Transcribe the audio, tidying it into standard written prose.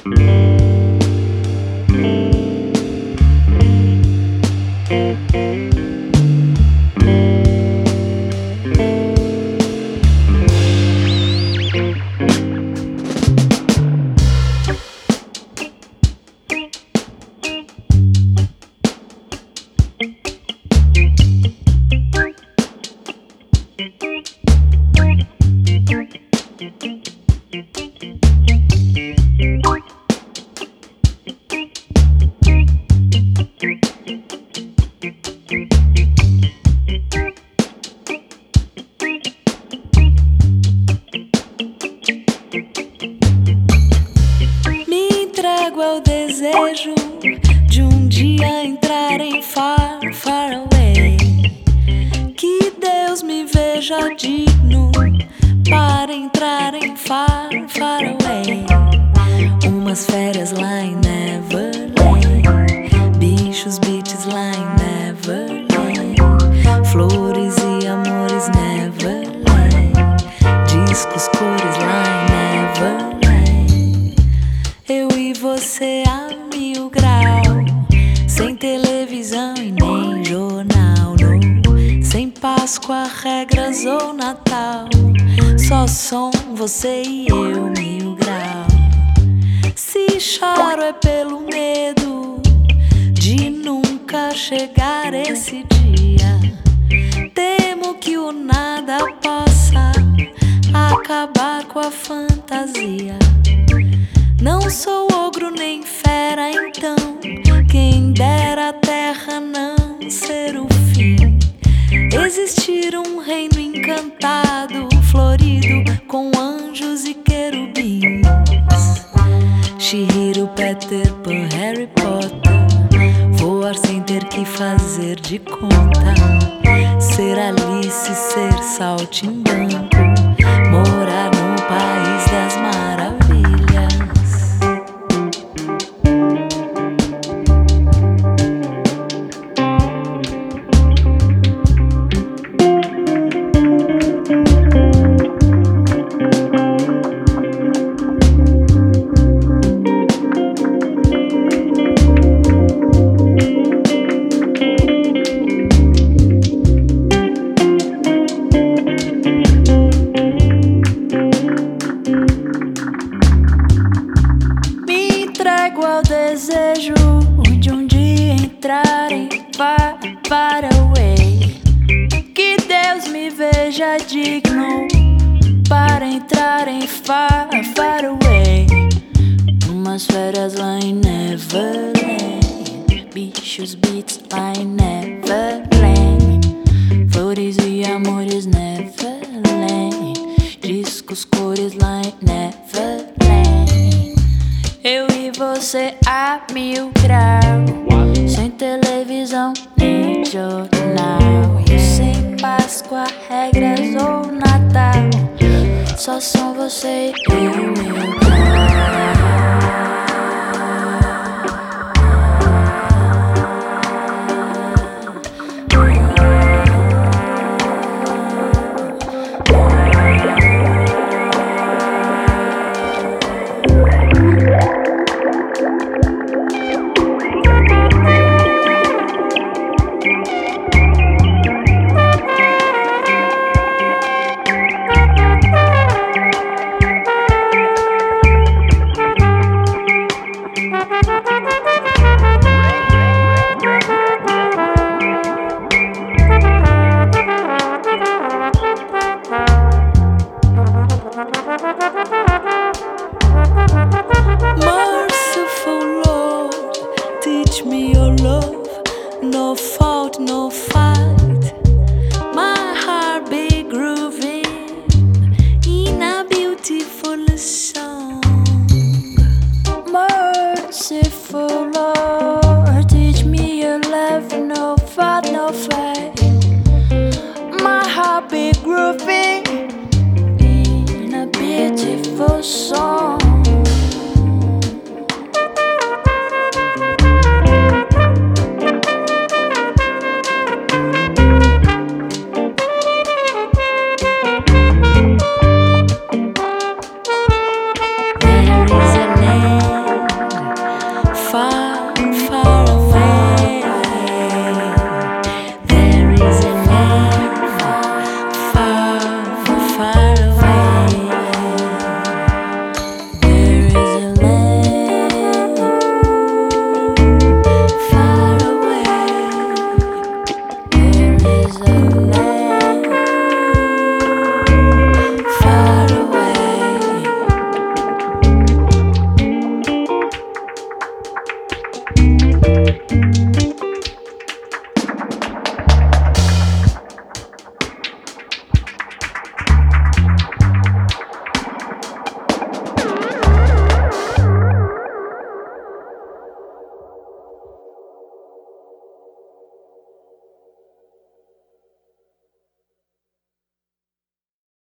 desejo de um dia entrar em Far, Far Away. Que Deus me veja digno para entrar em Far, Far Away. Umas férias lá em Neverland, bichos, beats lá em Neverland, flores e amores Neverland, discos, cores lá em Neverland. Eu e você a 1000 graus, sem televisão e nem jornal, não. Sem Páscoa, regras ou Natal, só som, você e eu, 1000 graus. Se choro é pelo medo de nunca chegar esse dia. Temo que o nada possa acabar com a fantasia. Não sou ogro nem fera, então quem dera a terra não ser o fim. Existir um reino encantado, florido com anjos e querubins. Chihiro, Peter Pan, Harry Potter, voar sem ter que fazer de conta. Ser Alice, ser saltimbanco, morar no país das maravilhas. Ao desejo de um dia entrar em Far, Far Away. Que Deus me veja digno para entrar em Far, Far Away. Umas férias lá em Neverland, bichos, beats lá em Neverland, flores e amores Neverland, discos, cores lá em Neverland. Eu e você a 1000 graus, sem televisão nem jornal, e sem Páscoa, regras ou Natal, só são você e eu, 1000 graus. Teach me your love, no fault, no fight. My heart be grooving in a beautiful song. Merciful Lord, teach me your love, no fault, no fight. My heart be grooving in a beautiful song.